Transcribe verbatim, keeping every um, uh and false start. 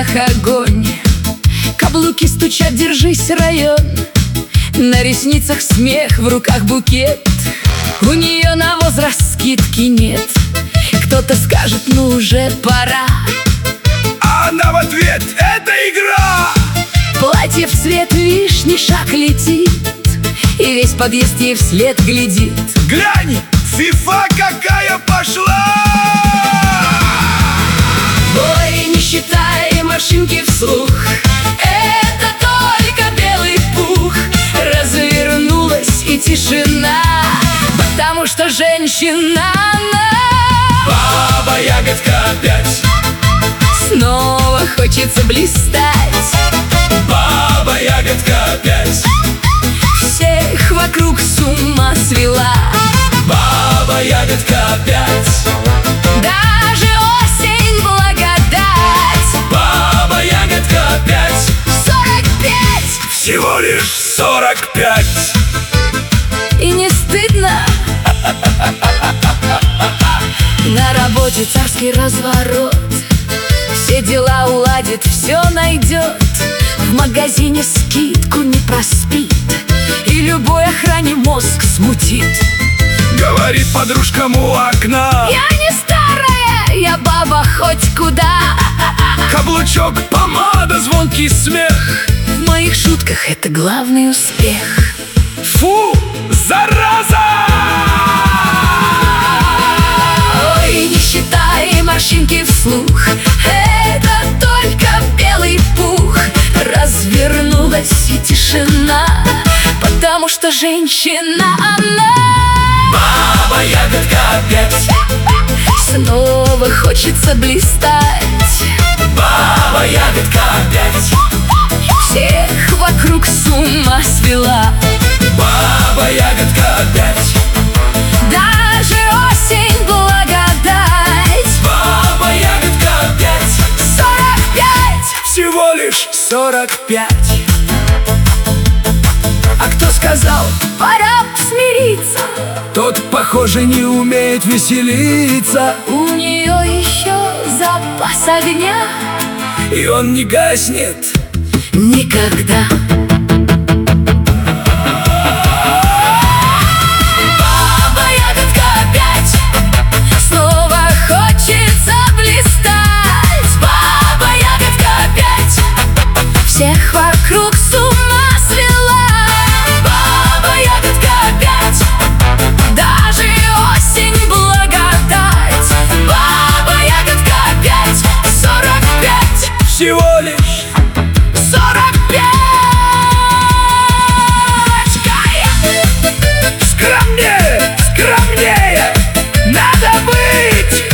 огонь. Каблуки стучат, держись, район. На ресницах смех, в руках букет. У нее на возраст скидки нет. Кто-то скажет, ну уже пора. А она в ответ: это игра! Платье в цвет вишни, шаг летит, и весь подъезд ей вслед глядит. Глянь, фифа какая пошла! Ой, не считай машинки вслух, это только белый пух. Развернулась и тишина, потому что женщина она. Баба Ягодка опять Снова хочется блистать. Баба Ягодка опять Всех вокруг с ума свела. Баба Ягодка опять Даже осень благодать. Баба Ягодка опять Сорок пять, всего лишь сорок пять. и не стыдно. На работе царский разворот, все дела уладит, все найдет. В магазине скидку не проспит, и любой охране мозг смутит. Говорит подружкам у окна: Я не старая, я баба хоть куда. каблучок, помада, звонкий смех. В моих шутках это главный успех. Фу, зараза! Ой, не считай морщинки вслух, это только белый пух. Развернулась и тишина, потому что женщина она. Баба Ягодка опять Снова хочется блистать. Баба Ягодка опять Всех вокруг с ума свела. Баба Ягодка опять Даже осень благодать. Баба Ягодка опять Сорок пять, всего лишь сорок пять. а кто сказал, пора смириться? Тот, похоже, не умеет веселиться, У нее еще запас огня и он не гаснет никогда. Баба Ягодка опять снова хочется блистать. Баба Ягодка опять всех вокруг с ума свела. Баба Ягодка опять даже осень благодать. Баба Ягодка опять сорок пять, всего лишь сорок пять. скромнее, скромнее надо быть.